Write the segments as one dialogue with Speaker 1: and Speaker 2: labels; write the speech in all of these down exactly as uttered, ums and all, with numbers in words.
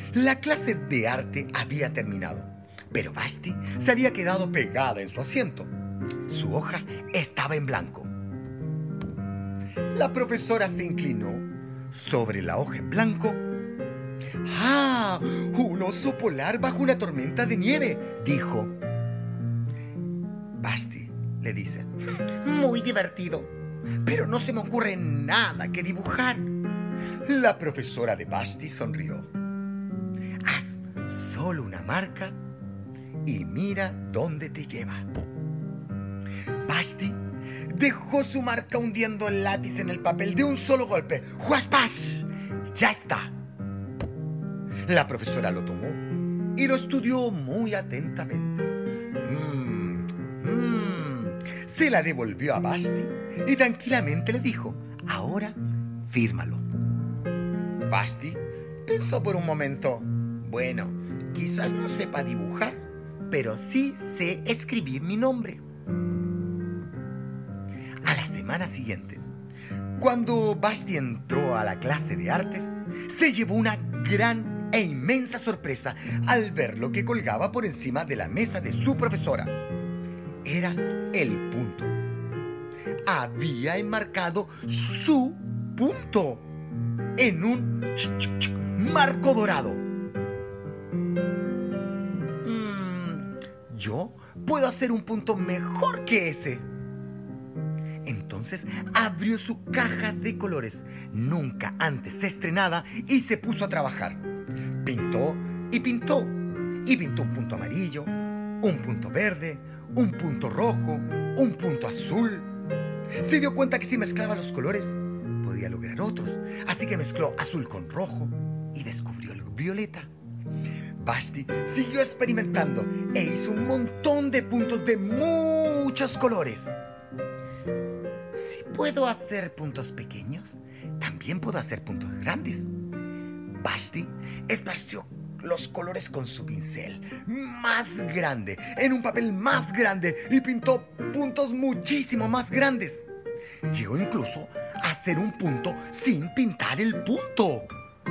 Speaker 1: La clase de arte había terminado, pero Vashti se había quedado pegada en su asiento. Su hoja estaba en blanco. La profesora se inclinó sobre la hoja en blanco. ¡Ah! Un oso polar bajo una tormenta de nieve, dijo. Vashti le dice: muy divertido, pero no se me ocurre nada que dibujar. La profesora de Vashti sonrió. Haz solo una marca y mira dónde te lleva. Vashti dejó su marca hundiendo el lápiz en el papel de un solo golpe. ¡Huaspash! ¡Ya está! La profesora lo tomó y lo estudió muy atentamente. Mm, mm. Se la devolvió a Vashti y tranquilamente le dijo: ahora fírmalo. Vashti pensó por un momento. Bueno, quizás no sepa dibujar, pero sí sé escribir mi nombre. A la semana siguiente, cuando Vashti entró a la clase de artes, se llevó una gran e inmensa sorpresa al ver lo que colgaba por encima de la mesa de su profesora. Era el punto. Había enmarcado su punto en un marco dorado. Mm, yo puedo hacer un punto mejor que ese. Entonces abrió su caja de colores, nunca antes estrenada, y se puso a trabajar. Pintó y pintó, y pintó un punto amarillo, un punto verde, un punto rojo, un punto azul. Se dio cuenta que si mezclaba los colores, podía lograr otros, así que mezcló azul con rojo y descubrió el violeta. Vashti siguió experimentando e hizo un montón de puntos de muchos colores. Si puedo hacer puntos pequeños, también puedo hacer puntos grandes. Vashti esparció los colores con su pincel más grande en un papel más grande y pintó puntos muchísimo más grandes. Llegó incluso a hacer un punto sin pintar el punto.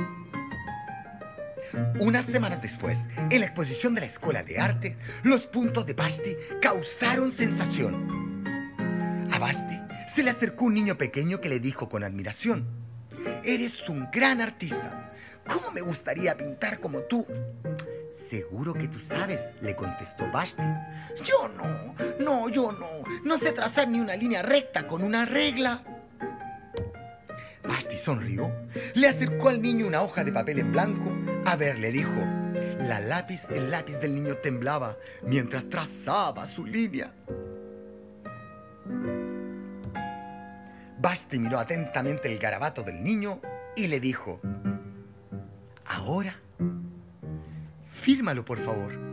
Speaker 1: Unas semanas después, en la exposición de la Escuela de Arte, los puntos de Vashti causaron sensación. A Vashti se le acercó un niño pequeño que le dijo con admiración: eres un gran artista. ¿Cómo me gustaría pintar como tú? Seguro que tú sabes, le contestó Vashti. Yo no, no, yo no. No sé trazar ni una línea recta con una regla. Vashti sonrió, le acercó al niño una hoja de papel en blanco. A ver, le dijo. La lápiz, el lápiz del niño temblaba mientras trazaba su línea. Vashti miró atentamente el garabato del niño y le dijo: ahora, fírmalo, por favor.